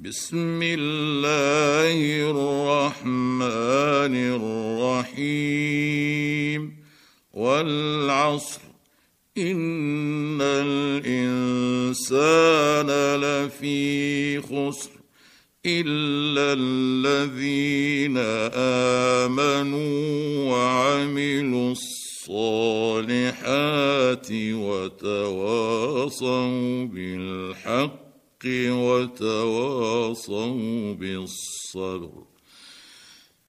بسم الله الرحمن الرحيم والعصر إن الإنسان لفي خسر إلا الذين آمنوا وعملوا الصالحات وتواصوا بالحق وتواصوا بالصبر.